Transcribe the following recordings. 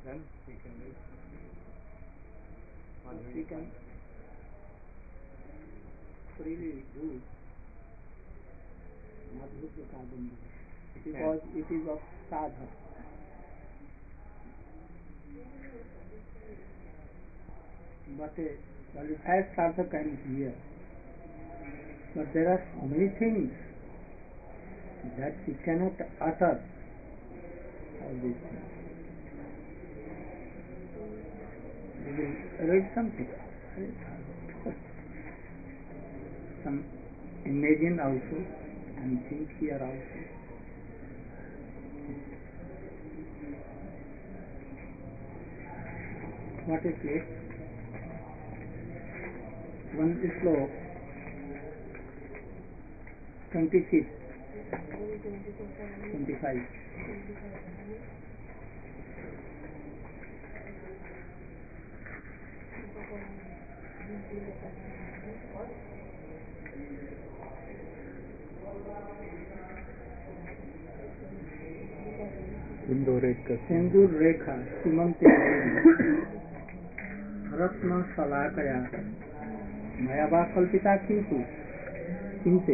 Then we can do. We can freely do Madhurya Kadambari because it is of sadha. But a qualified sadha can hear. But there are so many things that he cannot utter all these things. We will read something. Some imagine also and think here also. What is it? One sloka, 25. सिंदूर रेखा सीमंत रत्न शलाकया मया वा कल्पिता किंतु किंते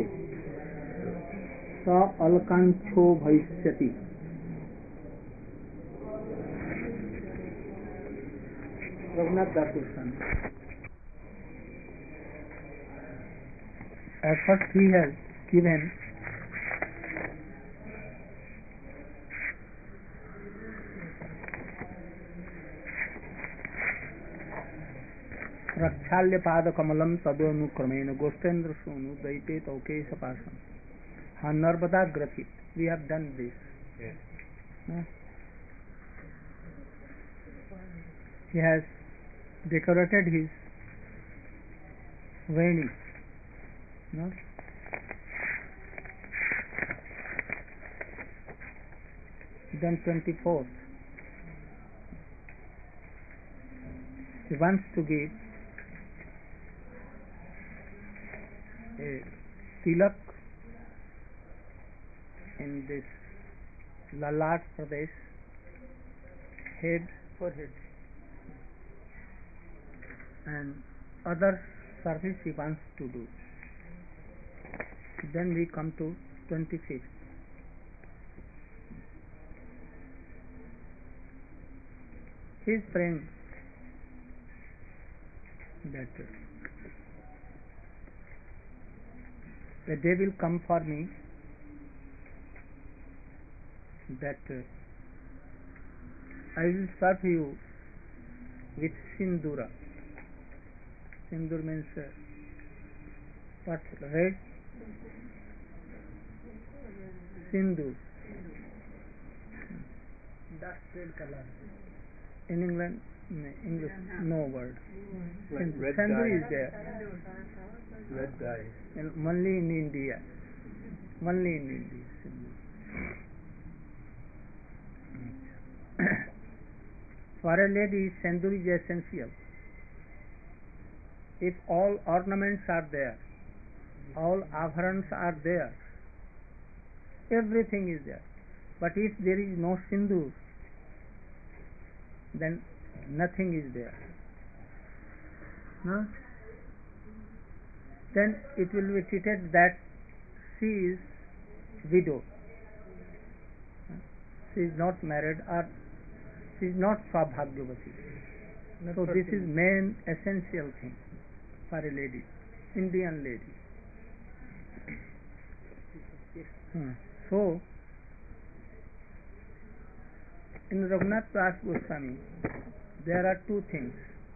स अलकांक्षो भविष्यति. Raghunath Dasgupta. At first he has given प्रक्षाल्य पाद कमलम तदोनुक्रमेण गोष्ठेन्द्र सोनु दैते तौके सपासम. हाँ, Narmada ग्रथित. We have done this. Yes. He has decorated his veni. No? Then 24th. He wants to give a tilak in this Lalat Pradesh, forehead, and other service he wants to do. Then we come to 25th. He is praying that the day will come for me that I will serve you with sindura. Sindur means what? Red? Sindur. Dark red color. In England, English, no word. Red Sindur dye. is there. Red dye. Only in India. Only in India. For a lady, sindur is essential. If all ornaments are there, all abharans are there, everything is there. But if there is no sindur, then nothing is there. No? Then it will be treated that she is widow. She is not married or she is not Svabhagyavati. So this is main essential thing for a lady, Indian lady. So in Raghunath Das Goswami there are two things.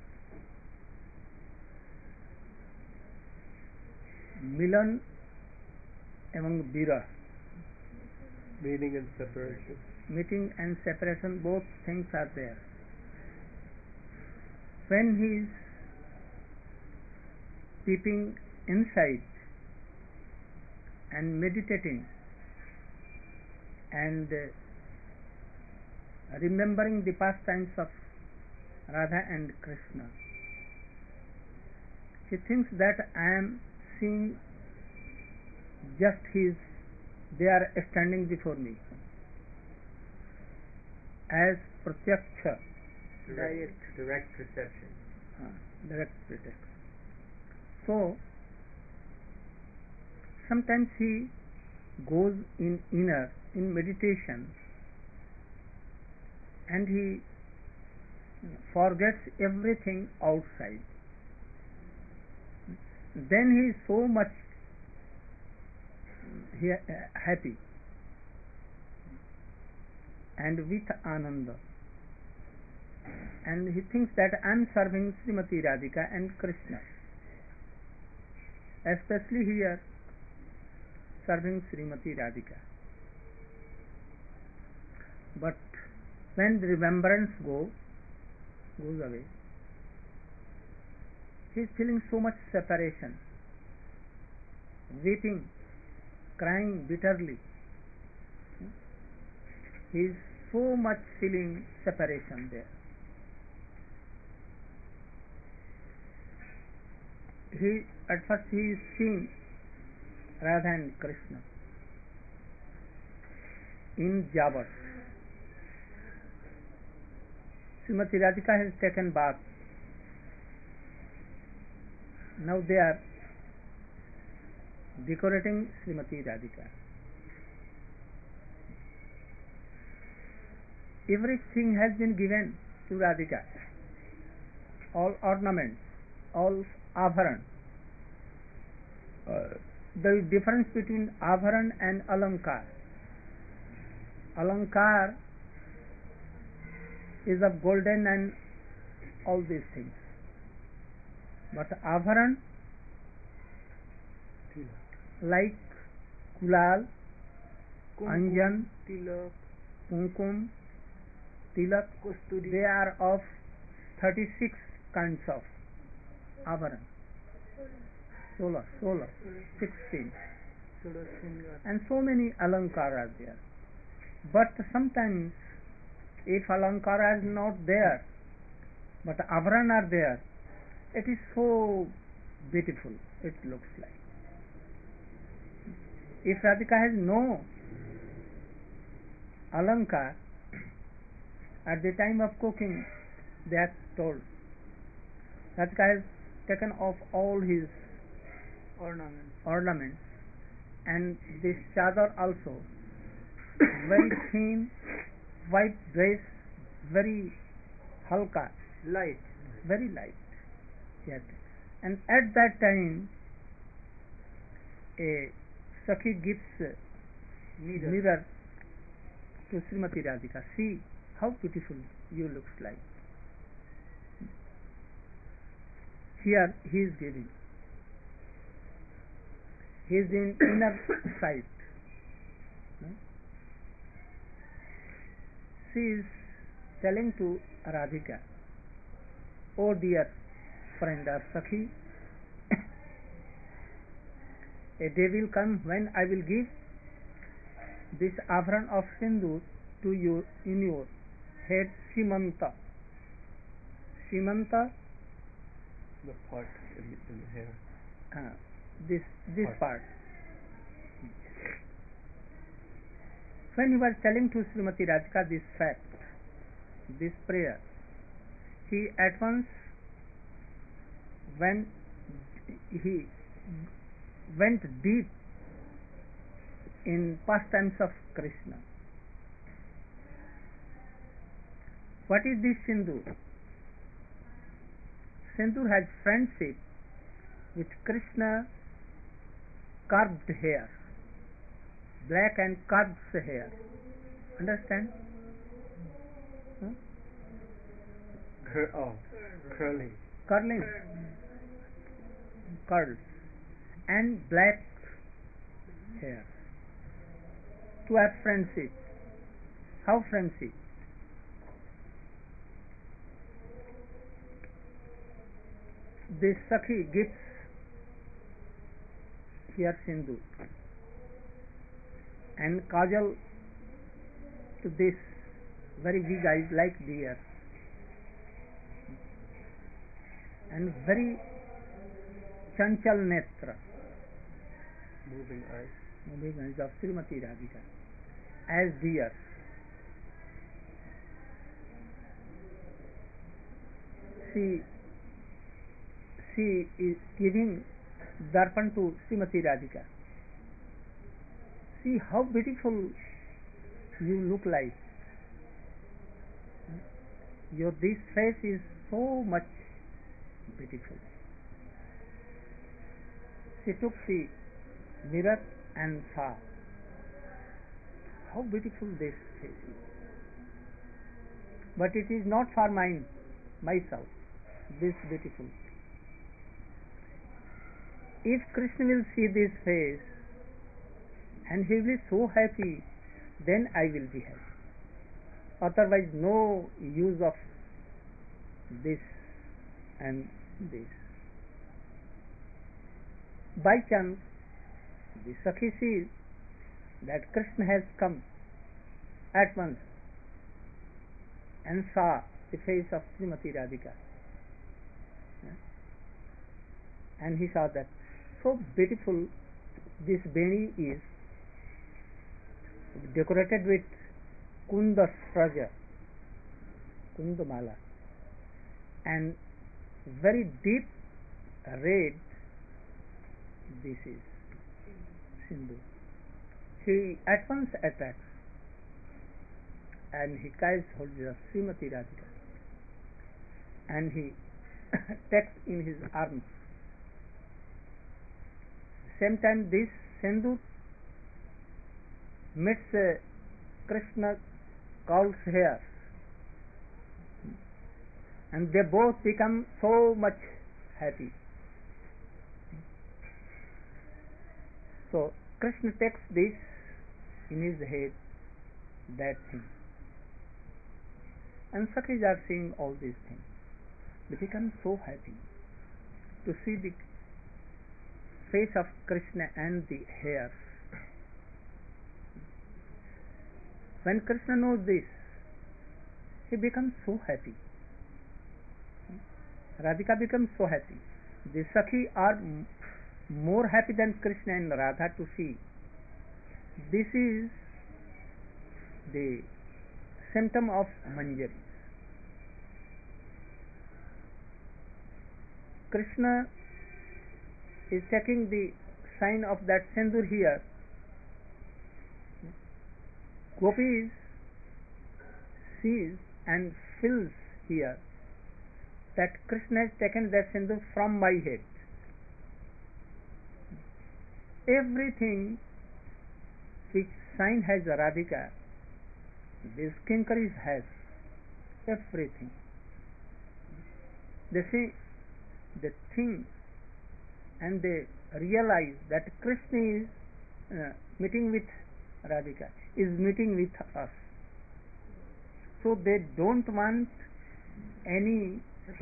Milan among Virah. Meeting and separation. Meeting and separation, both things are there. When he is peeping inside and meditating and remembering the pastimes of Radha and Krishna, he thinks that I am seeing just they are standing before me as pratyaksha direct perception. Direct perception. So sometimes he goes in inner in meditation and he forgets everything outside. Then he is so much happy and with ananda, and he thinks that I am serving Srimati Radhika and Krishna, especially here serving Srimati Radhika. But when the remembrance goes away, he is feeling so much separation, weeping, crying bitterly. He is so much feeling separation there. At first he is seeing Radha and Krishna in Java. Srimati Radhika has taken bath. Now they are decorating Srimati Radhika. Everything has been given to Radhika. All ornaments, all abharan. The difference between abharan and alankar. Alankar is of golden and all these things. But abharan, like kulal, anjan, tilak, kumkum, tilak, they are of 36 kinds of abharan. 16, and so many alankara are there. But sometimes if alankara is not there but abharan are there, it is so beautiful, it looks like. If Radhika has no alankar, at the time of cooking they are told Radhika has taken off all his ornaments and this chadar also, very thin white dress, very halka, light, very light. Yes. And at that time a Sakhi gives mirror to Srimati Radhika. See how beautiful you looks like. Here he is giving. He is in inner sight. She is telling to Radhika, "Oh dear friend or Sakhi, a day will come when I will give this abharan of sindoor to you in your head, Simanta." Simanta, the part in the hair. This part. When he was telling to Srimati Radhika this fact, this prayer, he at once, when he went deep in pastimes of Krishna. What is this sindoor? Sindoor has friendship with Krishna curved hair, black and curved hair. Understand? Curling. Curls and black hair. To have friendship. How friendship? This Sakhi gives here sindoor and kajal to this very big eyes like deer and very chanchal netra, moving eyes of Srimati Radhika as deer. she is giving darpan to Srimati Radhika. See how beautiful you look like. This face is so much beautiful. She took the mirror and saw how beautiful this face is. But it is not for myself, this beautiful. If Krishna will see this face and he will be so happy, then I will be happy. Otherwise, no use of this and this. By chance, the Sakhi sees that Krishna has come at once and saw the face of Srimati Radhika. And he saw that so beautiful this Beni is, decorated with Kunda Straja, Kundamala, and very deep red, this is Sindhu. He at once attacks and he catches hold of Srimati Radhika and he takes in his arms. Same time this Sindhu meets Krishna Kaul's hair and they both become so much happy. So Krishna takes this in his head, that thing, and Sakhis are seeing all these things. They become so happy to see the face of Krishna and the hair. When Krishna knows this, he becomes so happy. Radhika becomes so happy. The Sakhi are more happy than Krishna and Radha to see. This is the symptom of Manjari. Krishna is taking the sign of that Sindur here. Gopis sees and feels here that Krishna has taken that Sindur from my head. Everything which sign has Radhika, this Kinkaris has everything. They see the thing and they realize that Krishna is meeting with Radhika, is meeting with us. So they don't want anything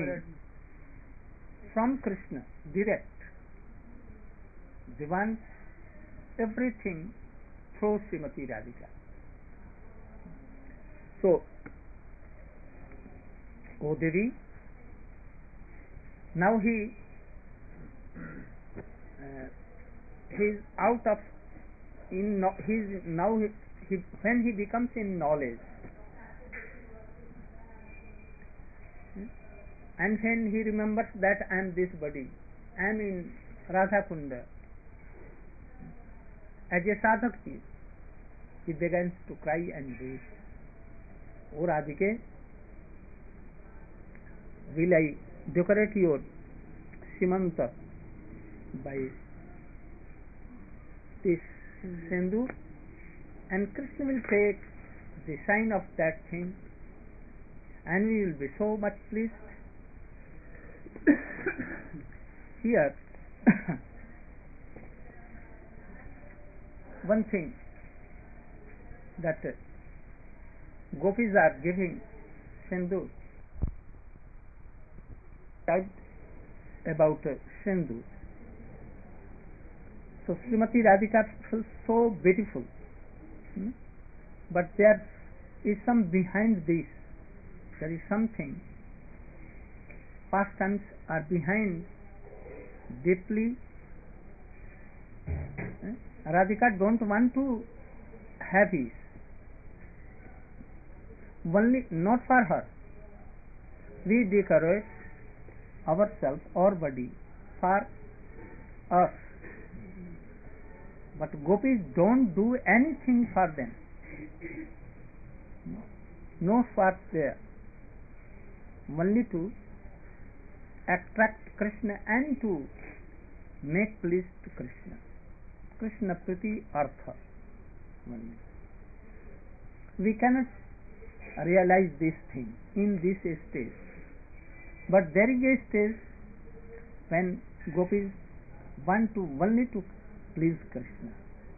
from Krishna direct. They want everything through Srimati Radhika. So, O Devi, now he is out of when he becomes in knowledge, and when he remembers that I am this body, I am in Radha Kunda, as a sadhak he begins to cry and weep. O Radhike, will I decorate your Simanta by this Sindhu, and Krishna will take the sign of that thing and we will be so much pleased. Here one thing that gopis are giving Sindhu, about Sindhu. So Srimati Radhika feels so beautiful, but there is some behind this. There is something. Pastimes are behind deeply. Radhika don't want to have this. Only not for her. We decorate ourselves or body for us. But gopis don't do anything for them. No swath there. Only to attract Krishna and to make pleased to Krishna. Krishna Priti Artha. Only. We cannot realize this thing in this stage. But there is a stage when gopis want to only to please Krishna.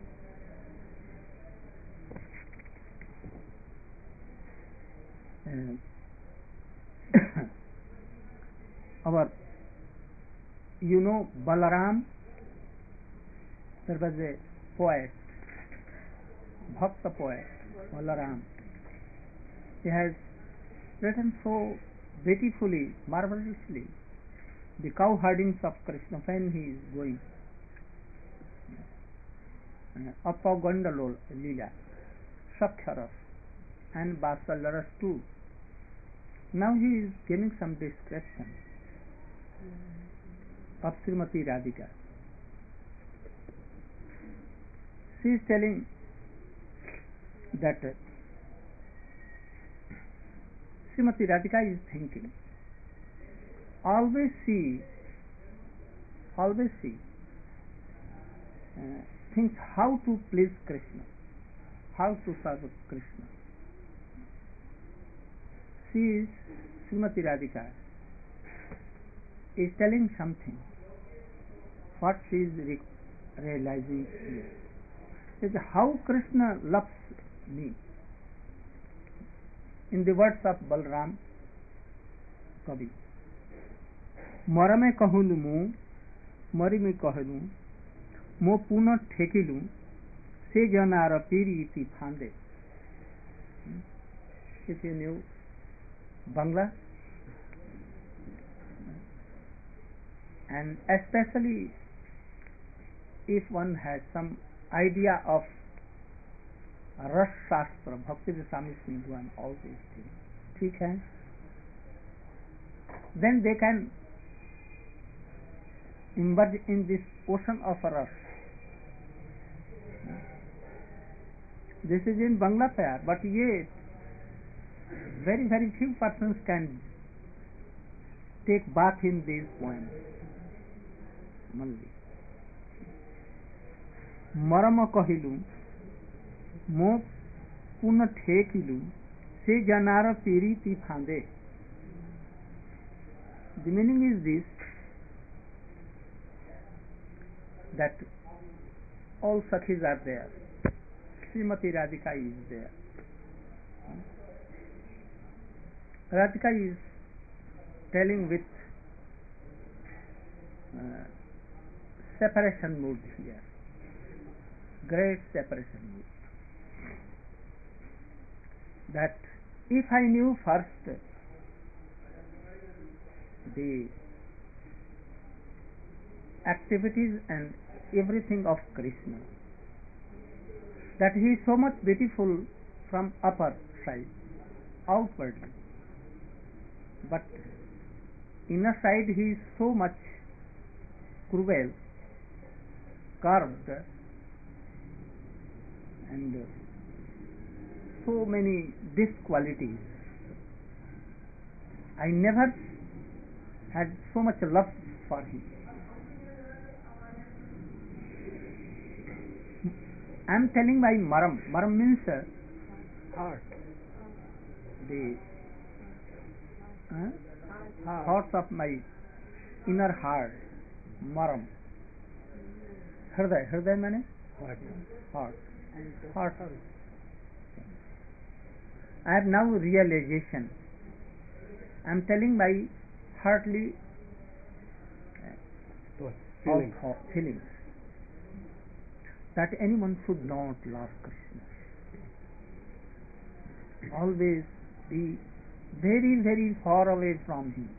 Our, Balaram, there was a poet, Bhakta poet, Balaram. He has written so beautifully, marvelously, the cow herdings of Krishna when he is going. Apagandalol Lila, Sakhyaras, and Basalaras too. Now he is giving some description of Srimati Radhika. She is telling that Srimati Radhika is thinking, always she thinks how to please Krishna, how to serve Krishna. She is, Srimati Radhika, is telling something. What she is realizing here is how Krishna loves me. In the words of Balram Kavi, मरमे कहलु मु मरी में कहलु मो पुनः ठेकिलु से जनार पीरी फांदे. If you knew Bangla, and especially if one has some idea of Ras Shastra, Bhakti Rasamrita Sindhu and all these things, ठीक है, then they can emerge in this ocean of Ras. This is in Bangla pair, but yet very, very few persons can take bath in these poems. मरम कहिलु मो पुनः ठेकिलु से जनार पीरी फांदे. The meaning is this, that all Sakhis are there, Srimati Radhika is there. Radhika is telling with separation mood here, great separation mood, that if I knew first the activities and everything of Krishna, that he is so much beautiful from upper side, outwardly, but inner side he is so much cruel, curved, and so many disqualities. I never had so much love for him. I am telling my maram. Maram means heart. The thoughts of my inner heart. Maram. Hriday. Hriday means heart. Heart. I have now realization. I am telling my heartly feelings that anyone should not love Krishna. Always be very, very far away from him,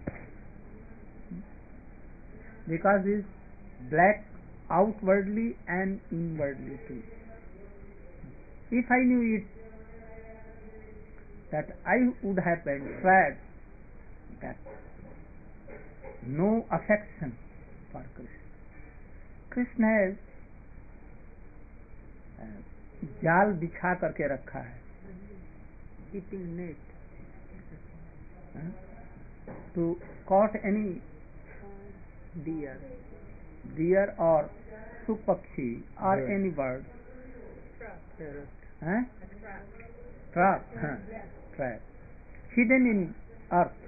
because he is black outwardly and inwardly too. If I knew it, that I would have been sad that no affection for Krishna. Krishna has जाल बिछा करके रखा है, keeping net to caught any deer or supakshi or any bird. Trap hidden in earth.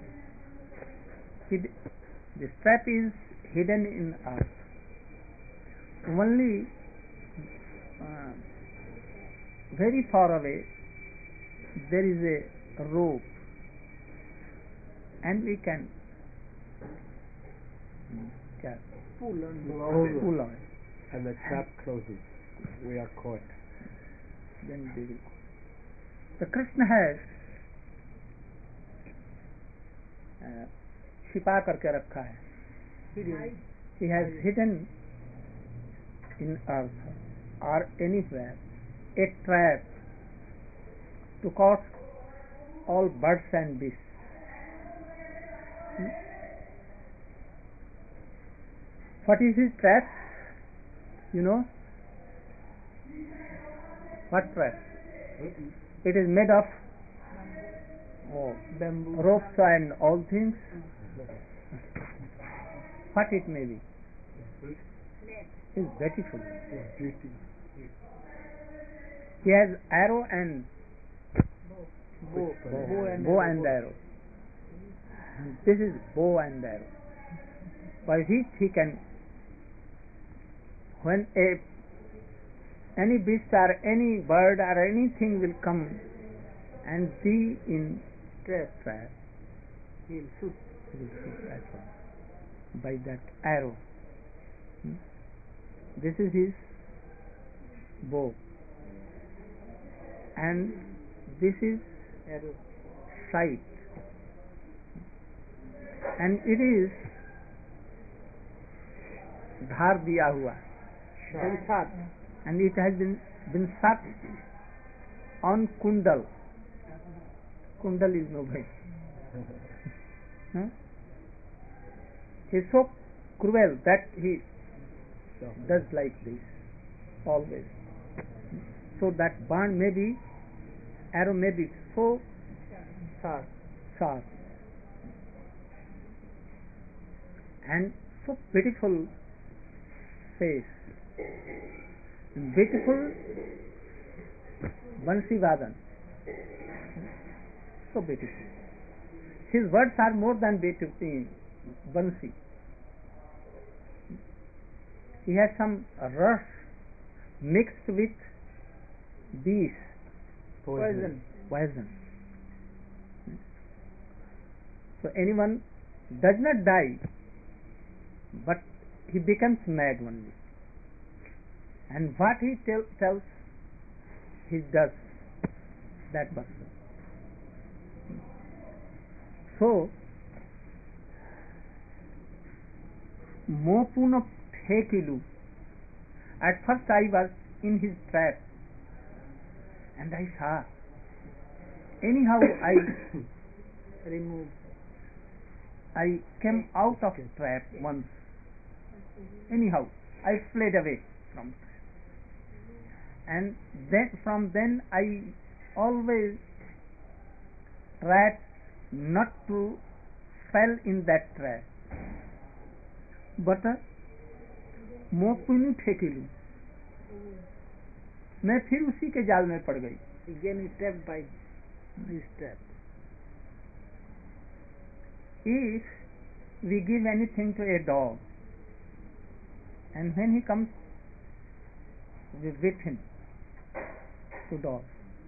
This trap is hidden in earth. Only very far away there is a rope, and we can pull on it. And the trap closes. We are caught. Then we will. The Krishna has छिपा करके रखा है. He has hidden in earth or anywhere a trap to catch all birds and beasts. What is his trap? You know? What trap? It is made of bamboo, ropes and all things. What it may be. It's beautiful. He has arrow and bow and arrow. This is bow and arrow, by which he can, when any beast or any bird or anything will come and be in trap, he will shoot that one by that arrow. This is his bow, and this is sight, and it is dhar diya hua, and it has been shot on Kundal. Kundal is nobody. He is so cruel that he does like this always. So that barn may be, arrow may be so sharp and so beautiful face, beautiful Bansi Vadan, so beautiful. His words are more than beautiful in Bansi. He has some rus mixed with bees, poison. So anyone does not die, but he becomes mad only. And what he tells, he does that person. So, Mopuno Hekilu. At first I was in his trap, and I saw. Anyhow I removed. I came out of trap once. Anyhow, I fled away from trap. And then from then I always tried not to fall in that trap. But मोपुनु ठेकिलू, मैं फिर उसी के जाल में पड़ गई. Again trapped by this trap. If we give anything to a dog, and when he comes, we whip him to dog,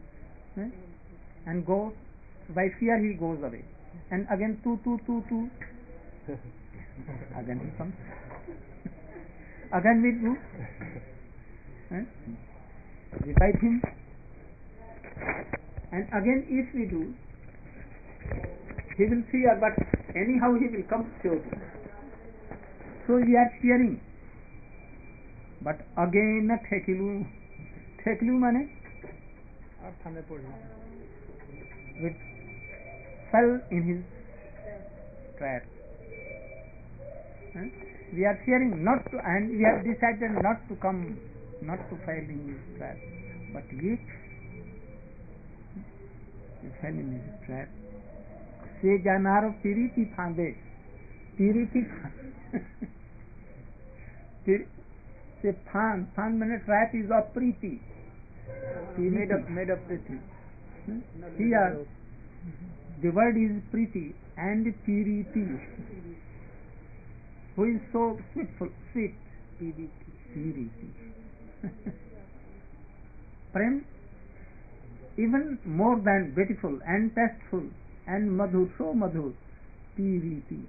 and go by fear he goes away, and again tu, again he comes. Again we do, we bite him, and again if we do, he will fear, but anyhow he will come surely. So we are fearing, but again ठेकिलू माने we fell in his trap. We are fearing not to, and we have decided not to come, not to fail in his trap. But yet, we fell in his trap. Se janaro piriti phande, piriti se phan means trap is of priti. Made of priti. Here, the word is priti and piriti, who is so sweet. Piriti. Prem, even more than beautiful and tasteful and madhur, so madhur. Piriti.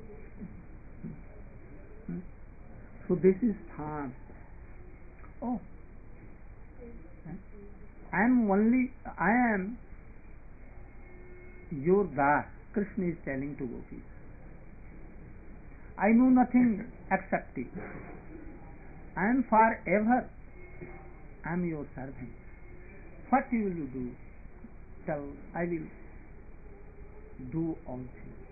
So this is Than. Oh, I am your Das. Krishna is telling to gopis. I know nothing except it. I am forever. I am your servant. What you will do? Tell, I will do all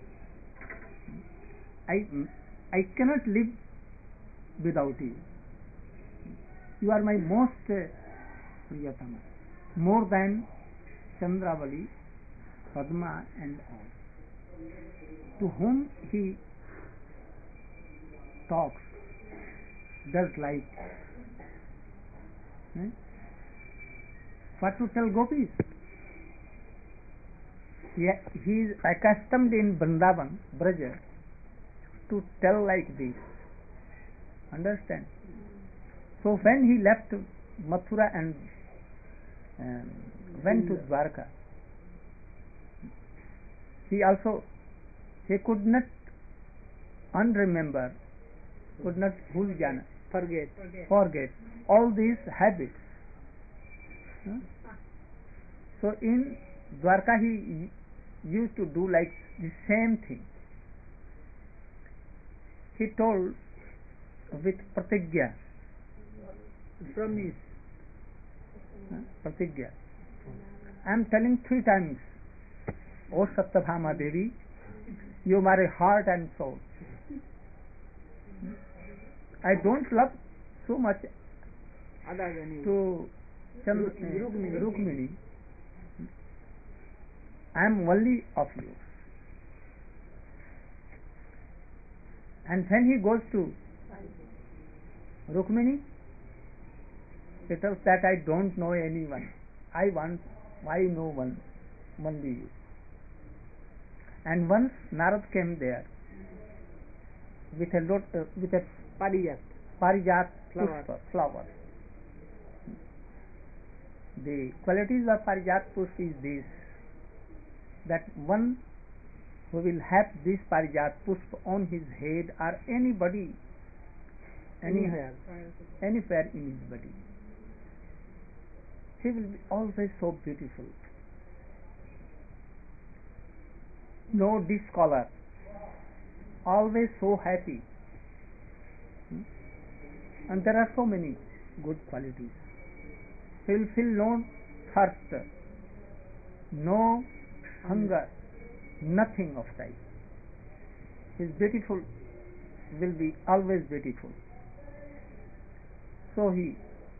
things. I cannot live without you. You are my most Priyatama, more than Chandravali, Padma and all. To whom he talks, does like. What to tell gopis? He is accustomed in Vrindavan, Braja, to tell like this. Understand? So when he left Mathura and went to Dwarka, he could not unremember, could not forget all these habits. So in Dwarka he used to do like the same thing. He told with pratigya, promise, pratigya. I am telling 3 times, O Satyabhama Devi, you are my heart and soul. I don't love so much to Rukmini. I am only of you. And when he goes to Rukmini, he tells that I don't know anyone. I know one, only you. And once Narad came there with a parijat flower. The qualities of parijat pushpa is this, that one who will have this parijat pushpa on his head or anybody, anywhere in his body, he will be always so beautiful. No discolor, always so happy. And there are so many good qualities. He will feel no thirst, no hunger, nothing of type. His beautiful will be always beautiful. So he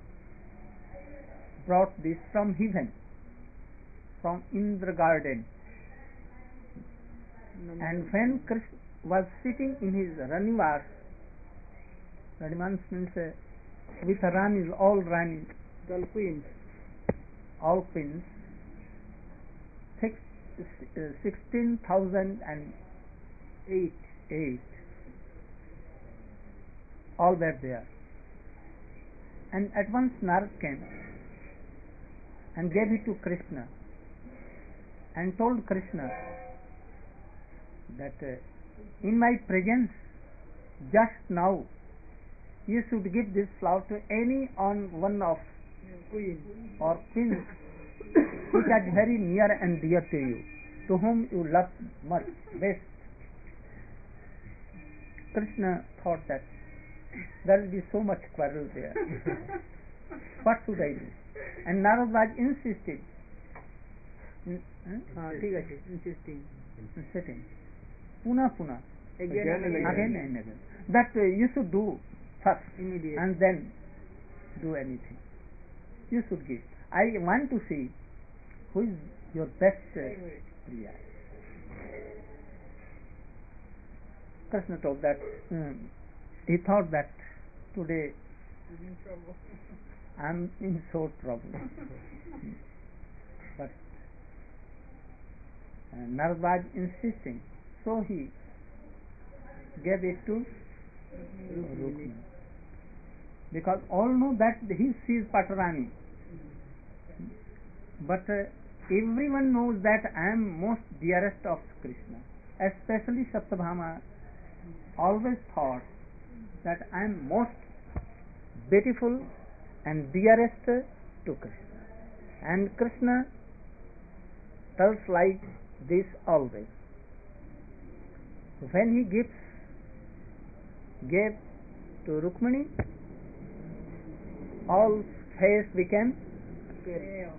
brought this from heaven, from Indra garden. And when Krishna was sitting in his Ranivas, Ranivas means with Ranis, all Ranis, all queens, 16,008, all were there. And at once Narad came and gave it to Krishna and told Krishna that in my presence just now you should give this flower to any one of queen or queens which are very near and dear to you, to whom you love much best. Krishna thought that there will be so much quarrel there. What should I do? And Narad was insisting. Insisting. Puna. Again and again. Again and again. That you should do first Immediate. and then do anything. You should give. I want to see who is your best Priya. Krishna told that he thought that today I am in so trouble. But Narad was insisting, so he gave it to Rukmini. Because all know that he sees Patarani. But everyone knows that I am most dearest of Krishna. Especially Satyabhama always thought that I am most beautiful and dearest to Krishna. And Krishna tells like this always. When he gave to Rukmini, all face became pale.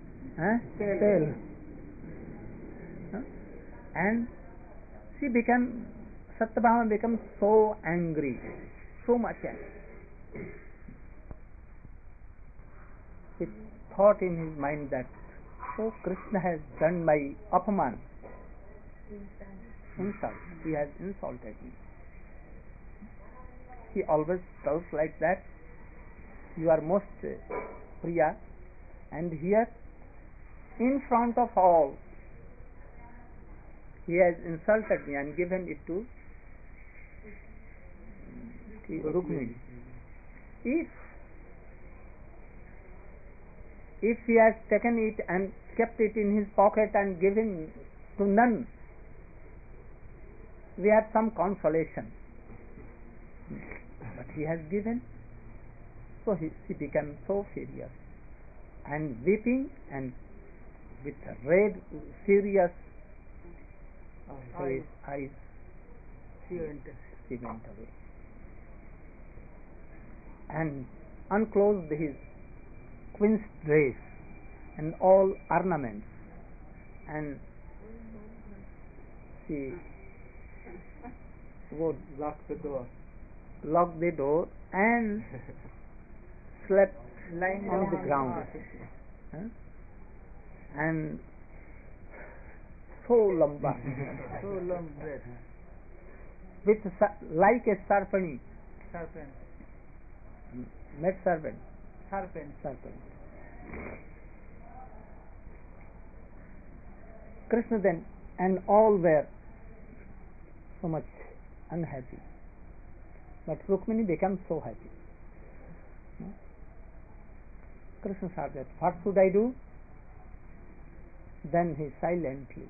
And she became, Satyabhama became so angry, so much angry. He thought in his mind that, oh, Krishna has done my apaman, insult. He has insulted me. He always tells like that, you are most Priya, and here in front of all he has insulted me and given it to Rukmini. If he has taken it and kept it in his pocket and given to none, we have some consolation. But he has given, so she became so furious and weeping and with red, serious eyes, she went away and unclosed his queen's dress and all ornaments, and she would Lock the door and slept Lying on the down ground. And so lamba, So long breath. with like a serpent, Serpent. met serpent. Krishna then and all were so much unhappy, but Rukmini became so happy. Krishna said that, what should I do? Then he silently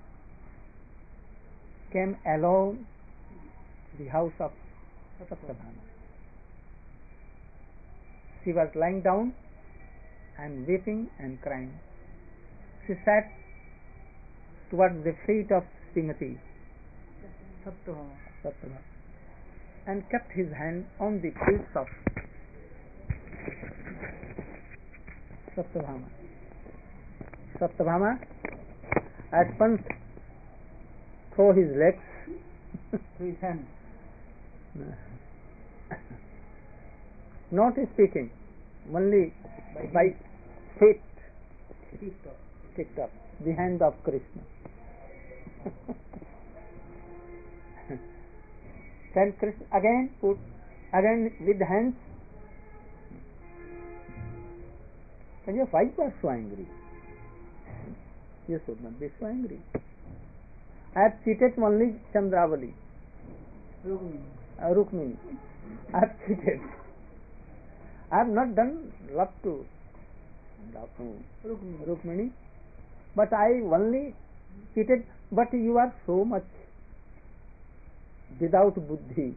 came alone to the house of Satyabhama. She was lying down and weeping and crying. She sat towards the feet of Srimati Satyabhama and kept his hand on the feet of Satyabhama. Satyabhama at once threw his legs To his hand. not speaking, only by feet picked up the hand of Krishna. Then Krishna again with the hands. And why you are so angry? You should not be so angry. I have cheated only Chandravali, Rukmini. I have cheated. I have not done love to Rukmini, but I only cheated. But you are so much without buddhi.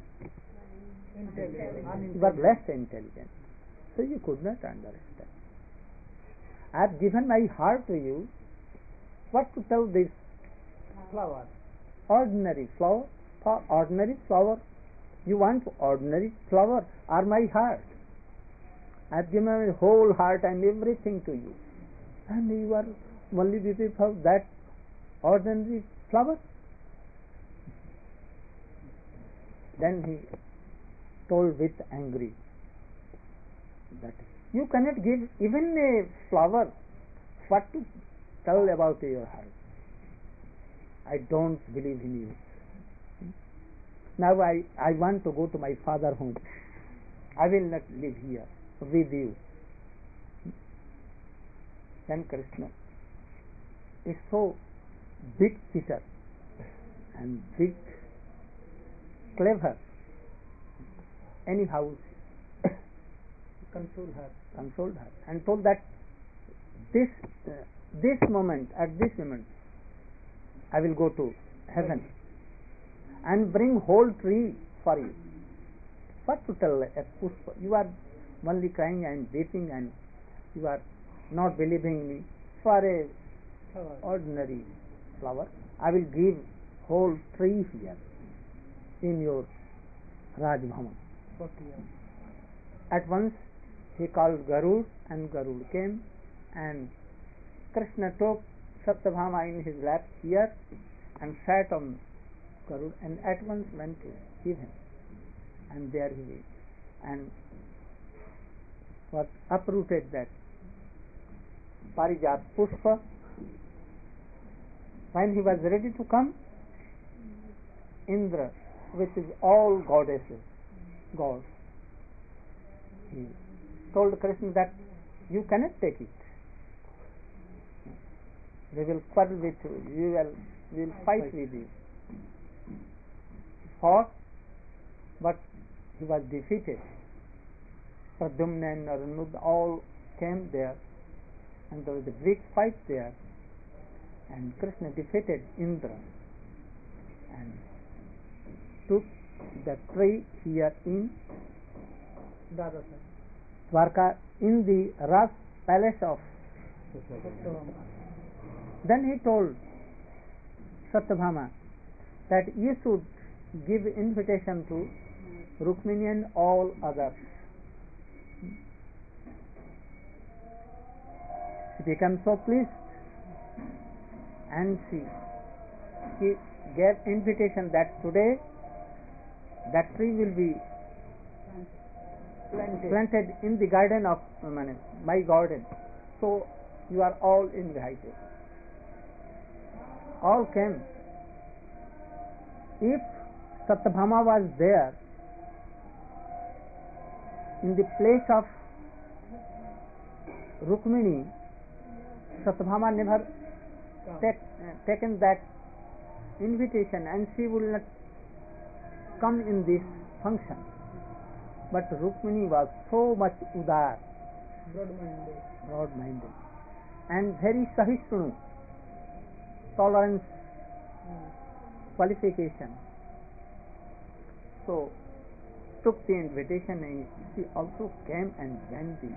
You are less intelligent, so you could not understand. I have given my heart to you. What to tell this Flower. ordinary flower? For ordinary flower, you want ordinary flower or my heart? I have given my whole heart and everything to you, and you are only beautiful for that ordinary flower. Then he told with angry that you cannot give even a flower. What to tell about your heart? I don't believe in you. Now I want to go to my father's home. I will not live here with you. Then Krishna is so big cheater and big clever. Anyhow, consoled her and told that this moment, at this moment, I will go to heaven and bring whole tree for you. What to tell a Pushpa? You are only crying and weeping and you are not believing me. For a ordinary flower, I will give whole tree here in your Raj Bhavan. At once he called Garud, and Garud came, and Krishna took Satyabhama in his lap here and sat on Garud, and at once went to give him, and there he is, and was uprooted that Parijat Pushpa. When he was ready to come, Indra, which is all goddesses, gods, he told Krishna that you cannot take it. They will quarrel with you, we will fight with you. He fought, but he was defeated. Pradyumna and Naranud all came there, and there was a big fight there, and Krishna defeated Indra and took the tree here in Dwarka, in the Ras palace of Satyabhama. Then he told Satyabhama that you should give invitation to Rukmini and all others. She became so pleased, and she gave invitation that today that tree will be planted in the garden of my garden. So you are all invited. All came. If Satyabhama was there in the place of Rukmini, Satyabhama never taken that invitation, and she will not come in this function. But Rukmini was so much udar, broad-minded, and very sahishnু, tolerance, qualification. So took the invitation, and she also came and joined the.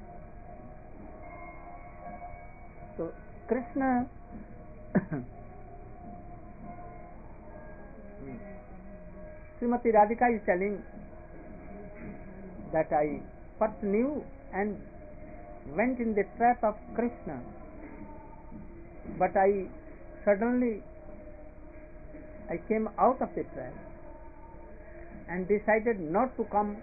So Krishna Srimati Radhika is telling that I first knew and went in the trap of Krishna, but I suddenly came out of the trap and decided not to come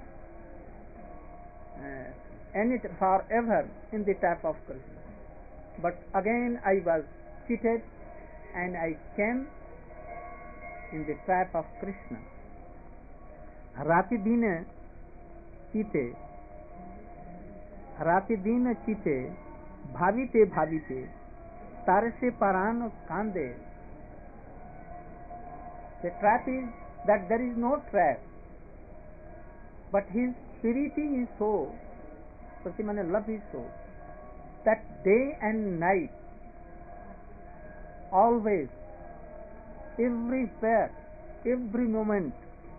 forever in the trap of Krishna. But again I was cheated and I came in the trap of Krishna. राति दिन चीते भाविते भाविते तारे से पारान कांदे. The trap is that there is no trap, but his purity is so, Pratimana love is so, that day and night, always, everywhere, every moment,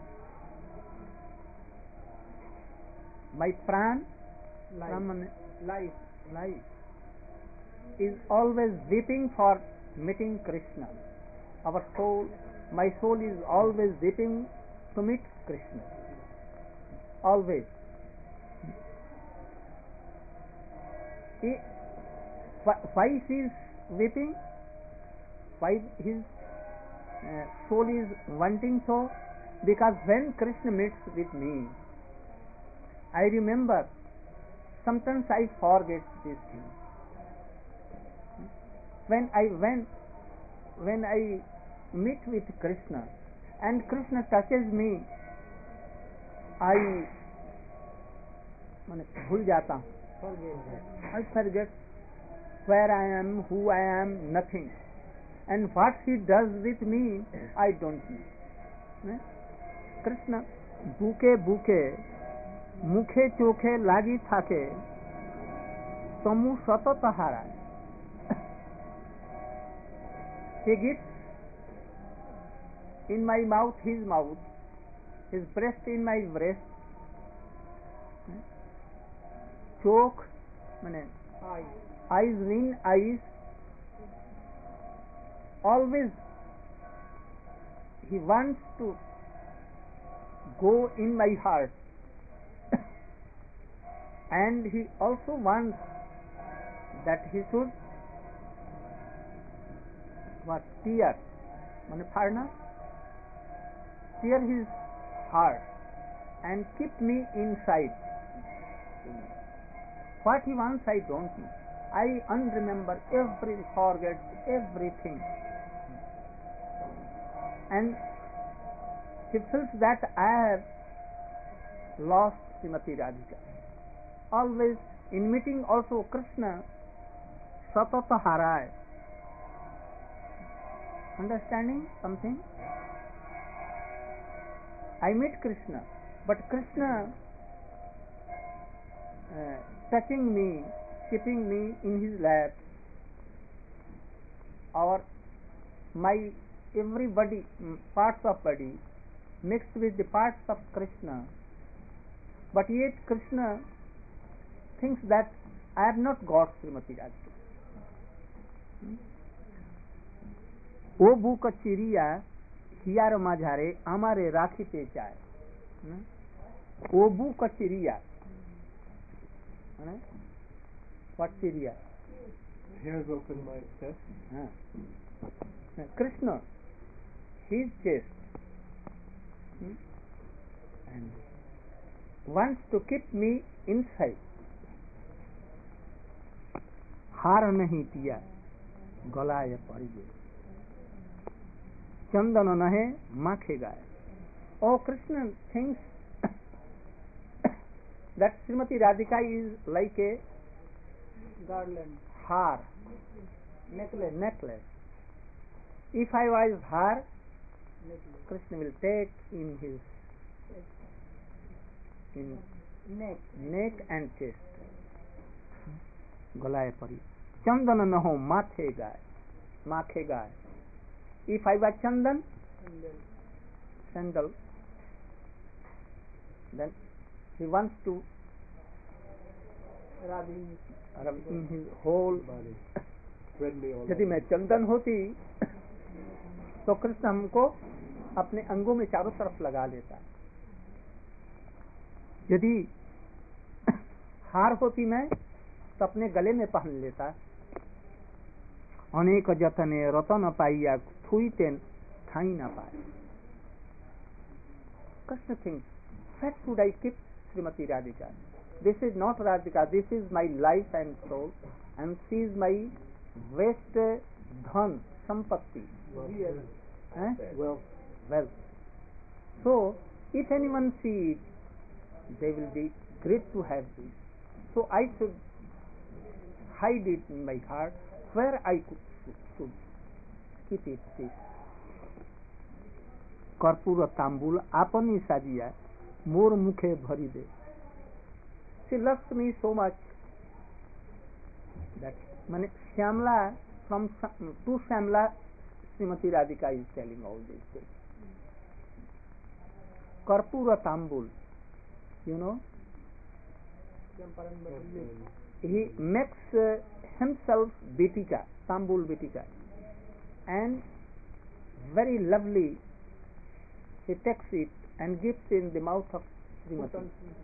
my pran, life is always weeping for meeting Krishna. Our soul, my soul is always weeping to meet Krishna. Always. Why he is weeping? Why his soul is wanting so? Because when Krishna meets with me, I remember. Sometimes I forget these things. When I meet with Krishna and Krishna touches me, I भूल जाता हूँ. I forget where I am, who I am, nothing. And what he does with me, I don't know. Krishna भूखे भूखे मुखे चोखे लागी थाके समूह सतत हाराय. He gives in my mouth, his breast in my breast. Choke, eyes in eyes. Always he wants to go in my heart. And he also wants that he should tear his heart and keep me inside. What he wants, I don't know. I unremember forget everything. And he feels that I have lost Srimati Radhika. Always in meeting also Krishna satata haray. Understanding something? I meet Krishna, but Krishna touching me, keeping me in his lap, or my every body, parts of body mixed with the parts of Krishna, but yet Krishna thinks that I have not got Srimati Radhika. ओ बुक चिड़िया हियार माझारे आमारे राखीते चाय. ओ बुक चिड़िया. What चिड़िया? Hairs open my chest. Krishna, his chest, and wants to keep me inside. हार नहीं पिया गलाय पड़ गए. चंदन नहे माखे गाय. Oh, Krishna thinks that Srimati Radhika is like a garland, har, necklace. If I was har, Krishna will take in his neck and chest. गलाए पड़ी. चंदन न हो माथे गाय. If I was chandan, sandal, then he wants to rub in his whole body. यदि मैं चंदन होती तो कृष्ण हमको अपने अंगों में चारों तरफ लगा लेता. यदि हार होती मैं तो अपने गले में पहन लेता. अनेक जतने रतन पाइया थुईते खाई ना पाए. Krishna thinks, where should I keep Srimati Radhika? This is not Radhika, this is my life and soul, and she is my waste dhan, sampatti. Wealth. So, if anyone sees it, they will be great to have this. So I should hide it in my heart where I should keep it. This. कर्पूर तांबूल आपनी साजिया मोर मुखे भरी दे. She loves me so much that Shyamla, to Shyamla, Srimati Radhika is telling all these things. Karpura Tambul, you know, he makes himself Bitika, Tambul Bitika, and very lovely he takes it and gives in the mouth of Srimati.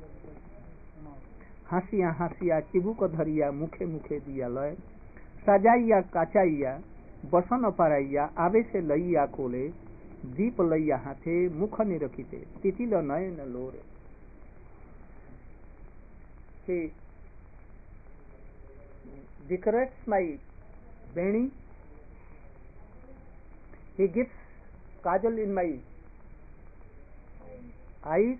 हासिया हासिया चिबुक धरिया मुखे मुखे दिया लय सजाइया काचाइया बसन पराइया आवे से लइया कोले दीप लैया हाथे मुख निरखिते तितिल नयन लोरे. He decorates my beni. He gives kajal in my eyes,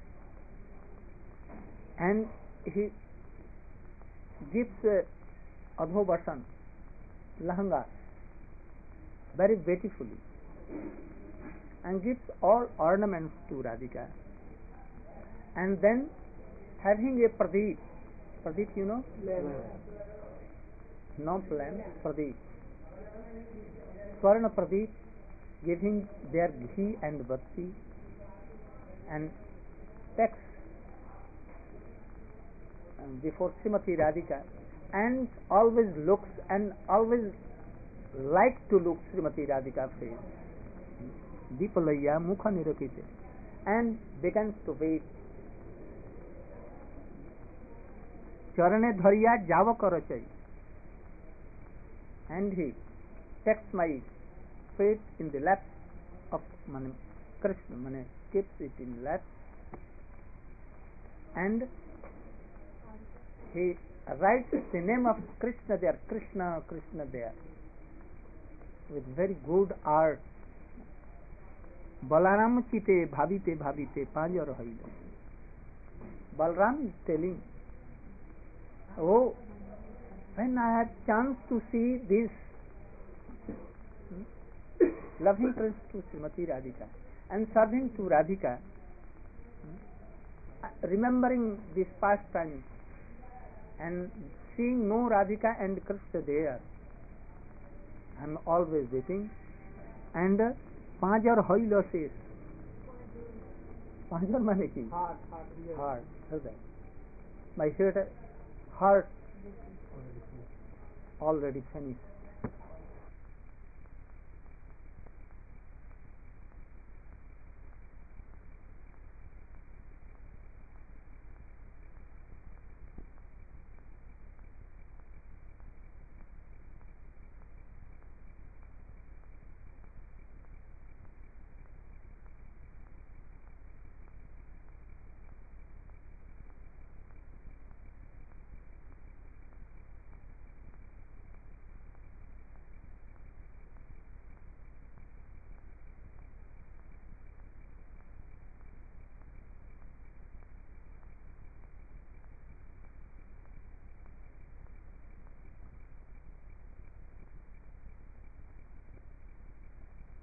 and he gives adhobasan, lahanga, very beautifully, and gives all ornaments to Radhika. And then, having a pradeep, you know, not lamp, pradeep, swarna pradeep, giving their ghee and bhakti, and takes before Srimati Radhika, and always looks and always like to look Srimati Radhika face. Deepalaya mukha nirakite, and begins to weep. Charane dhariya java karachai, and he takes my feet in the lap of Krishna, keeps it in lap, and he writes the name of Krishna there, Krishna there, with very good art. Balaram chite bhavite panjar haila. Balaram is telling, oh, when I had chance to see this loving Prince to Srimati Radhika and serving to Radhika, remembering this past time and seeing no Radhika and Krishna there, I am always weeping. And Panjar Hoila says, Panjar mane ki? Heart. My heart already finished.